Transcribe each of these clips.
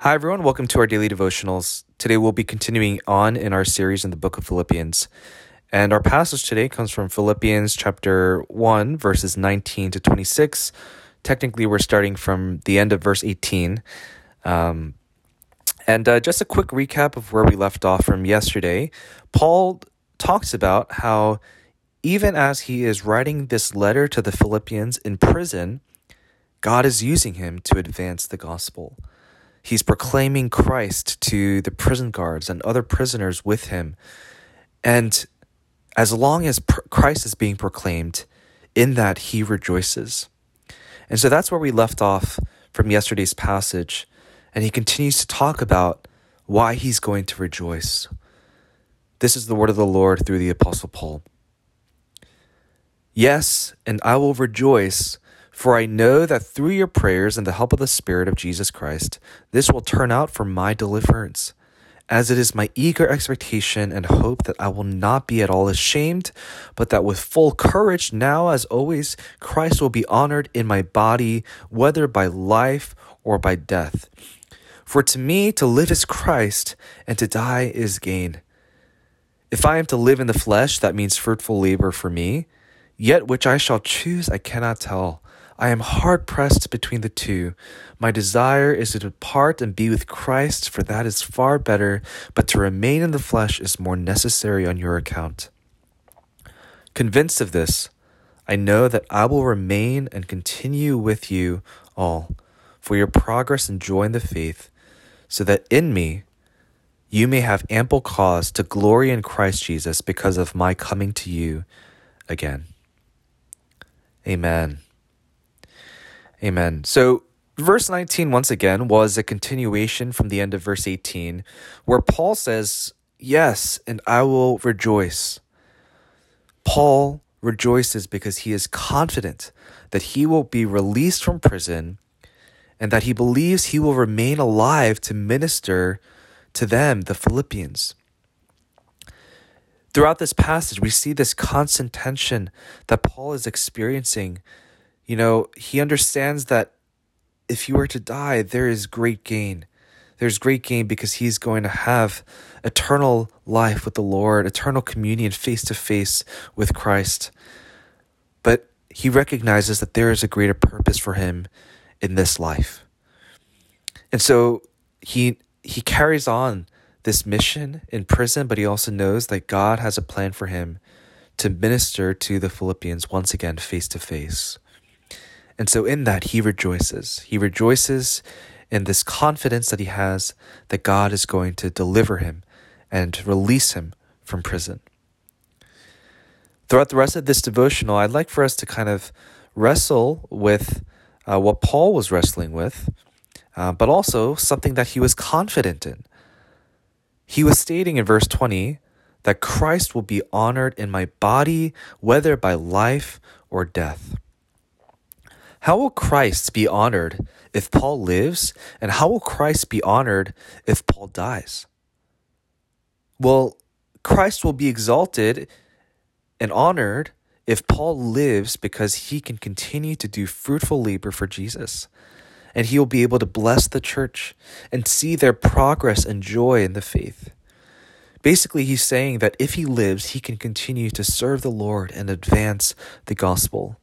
Hi, everyone. Welcome to our daily devotionals. Today, we'll be continuing on in our series in the book of Philippians. And our passage today comes from Philippians chapter 1, verses 19 to 26. Technically, we're starting from the end of verse 18. Just a quick recap of where we left off from yesterday. Paul talks about how even as he is writing this letter to the Philippians in prison, God is using him to advance the gospel. He's proclaiming Christ to the prison guards and other prisoners with him. And as long as Christ is being proclaimed, in that he rejoices. And so that's where we left off from yesterday's passage. And he continues to talk about why he's going to rejoice. This is the word of the Lord through the Apostle Paul. Yes, and I will rejoice, for I know that through your prayers and the help of the Spirit of Jesus Christ, this will turn out for my deliverance, as it is my eager expectation and hope that I will not be at all ashamed, but that with full courage now as always, Christ will be honored in my body, whether by life or by death. For to me to live is Christ, and to die is gain. If I am to live in the flesh, that means fruitful labor for me, yet which I shall choose I cannot tell. I am hard-pressed between the two. My desire is to depart and be with Christ, for that is far better, but to remain in the flesh is more necessary on your account. Convinced of this, I know that I will remain and continue with you all, for your progress and joy in the faith, so that in me you may have ample cause to glory in Christ Jesus because of my coming to you again. Amen. Amen. So verse 19, once again, was a continuation from the end of verse 18, where Paul says, yes, and I will rejoice. Paul rejoices because he is confident that he will be released from prison and that he believes he will remain alive to minister to them, the Philippians. Throughout this passage, we see this constant tension that Paul is experiencing. You know, he understands that if he were to die, there is great gain. There's great gain because he's going to have eternal life with the Lord, eternal communion face to face with Christ. But he recognizes that there is a greater purpose for him in this life. And so he carries on this mission in prison, but he also knows that God has a plan for him to minister to the Philippians once again face to face. And so in that, he rejoices. He rejoices in this confidence that he has that God is going to deliver him and release him from prison. Throughout the rest of this devotional, I'd like for us to kind of wrestle with what Paul was wrestling with, but also something that he was confident in. He was stating in verse 20 that Christ will be honored in my body, whether by life or death. How will Christ be honored if Paul lives? And how will Christ be honored if Paul dies? Well, Christ will be exalted and honored if Paul lives because he can continue to do fruitful labor for Jesus. And he will be able to bless the church and see their progress and joy in the faith. Basically, he's saying that if he lives, he can continue to serve the Lord and advance the gospel.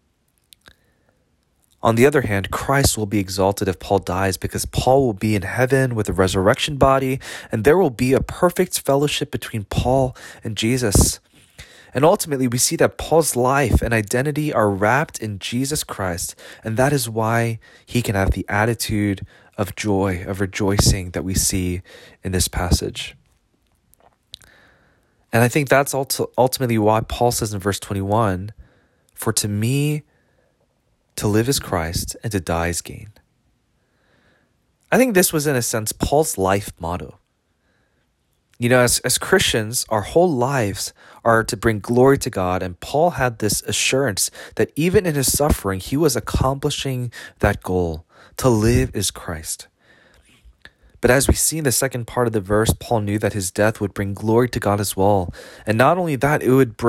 On the other hand, Christ will be exalted if Paul dies because Paul will be in heaven with a resurrection body, and there will be a perfect fellowship between Paul and Jesus. And ultimately, we see that Paul's life and identity are wrapped in Jesus Christ, and that is why he can have the attitude of joy, of rejoicing that we see in this passage. And I think that's ultimately why Paul says in verse 21, for to me, to live is Christ, and to die is gain. I think this was, in a sense, Paul's life motto. You know, as Christians, our whole lives are to bring glory to God, and Paul had this assurance that even in his suffering, he was accomplishing that goal. To live is Christ. But as we see in the second part of the verse, Paul knew that his death would bring glory to God as well. And not only that, it would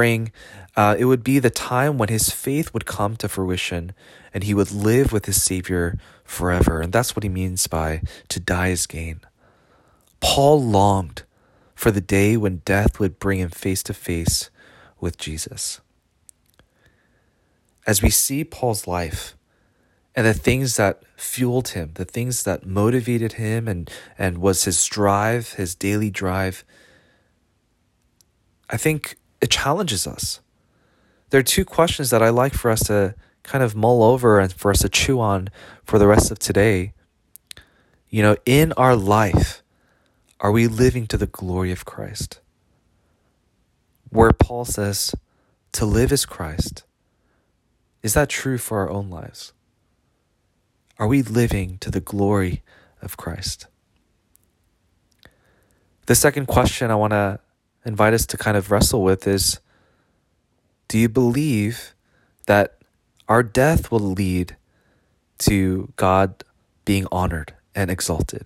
be the time when his faith would come to fruition and he would live with his Savior forever. And that's what he means by to die is gain. Paul longed for the day when death would bring him face to face with Jesus. As we see Paul's life and the things that fueled him, the things that motivated him and was his drive, his daily drive, I think it challenges us. There are two questions that I like for us to kind of mull over and for us to chew on for the rest of today. In our life, are we living to the glory of Christ? Where Paul says, to live is Christ. Is that true for our own lives? Are we living to the glory of Christ? The second question I want to invite us to kind of wrestle with is, do you believe that our death will lead to God being honored and exalted?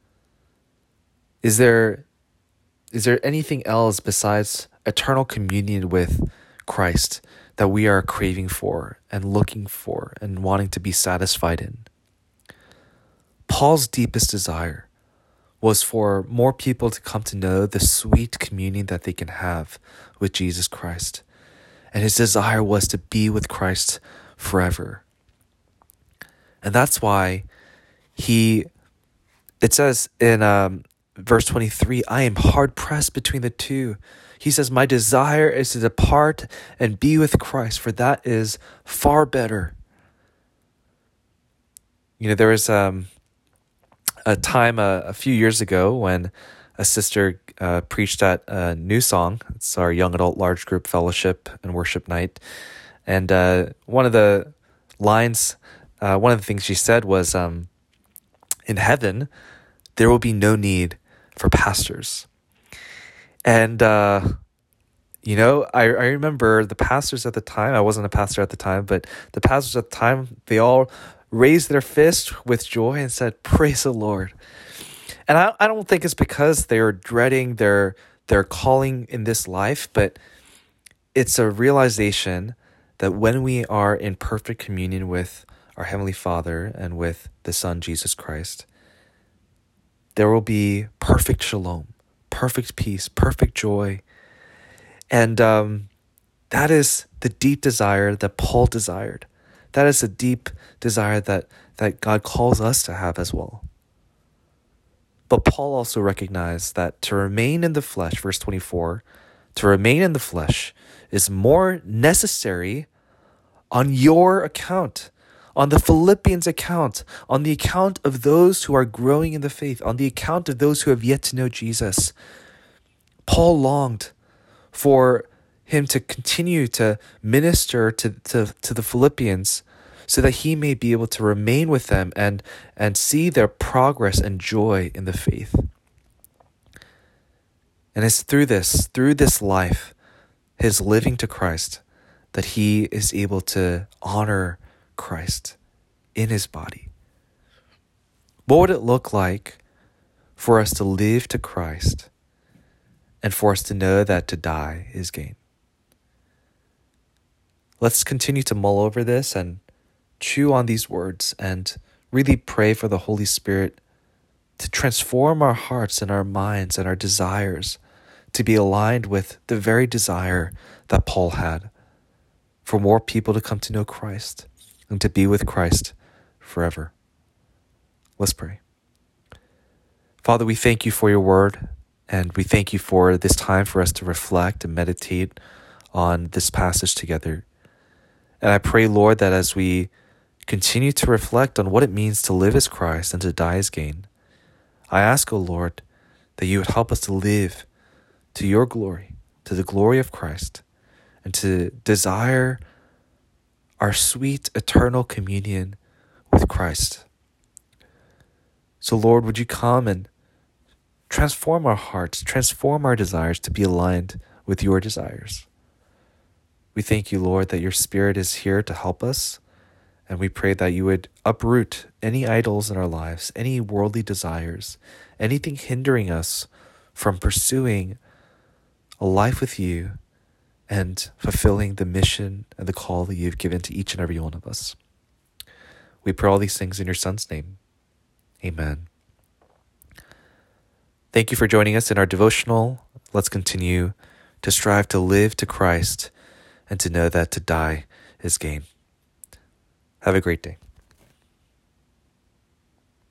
Is there anything else besides eternal communion with Christ that we are craving for and looking for and wanting to be satisfied in? Paul's deepest desire was for more people to come to know the sweet communion that they can have with Jesus Christ. And his desire was to be with Christ forever. And that's why it says in verse 23, I am hard pressed between the two. He says, my desire is to depart and be with Christ, for that is far better. There was a time a few years ago when a sister preached at New Song. It's our young adult large group fellowship and worship night. And one of the things she said was, in heaven, there will be no need for pastors. And, I remember the pastors at the time, I wasn't a pastor at the time, but the pastors at the time, they all raised their fist with joy and said, praise the Lord. And I don't think it's because they're dreading their calling in this life, but it's a realization that when we are in perfect communion with our Heavenly Father and with the Son, Jesus Christ, there will be perfect shalom, perfect peace, perfect joy. And that is the deep desire that Paul desired. That is a deep desire that God calls us to have as well. But Paul also recognized that to remain in the flesh, verse 24, to remain in the flesh is more necessary on your account, on the Philippians' account, on the account of those who are growing in the faith, on the account of those who have yet to know Jesus. Paul longed for him to continue to minister to the Philippians so that he may be able to remain with them and see their progress and joy in the faith. And it's through this life, his living to Christ, that he is able to honor Christ in his body. What would it look like for us to live to Christ and for us to know that to die is gain? Let's continue to mull over this and chew on these words and really pray for the Holy Spirit to transform our hearts and our minds and our desires to be aligned with the very desire that Paul had for more people to come to know Christ and to be with Christ forever. Let's pray. Father, we thank you for your word, and we thank you for this time for us to reflect and meditate on this passage together. And I pray, Lord, that as we continue to reflect on what it means to live as Christ and to die as gain, I ask, O Lord, that you would help us to live to your glory, to the glory of Christ, and to desire our sweet eternal communion with Christ. So, Lord, would you come and transform our hearts, transform our desires to be aligned with your desires. We thank you, Lord, that your Spirit is here to help us, and we pray that you would uproot any idols in our lives, any worldly desires, anything hindering us from pursuing a life with you and fulfilling the mission and the call that you've given to each and every one of us. We pray all these things in your Son's name. Amen. Thank you for joining us in our devotional. Let's continue to strive to live to Christ and to know that to die is gain. Have a great day.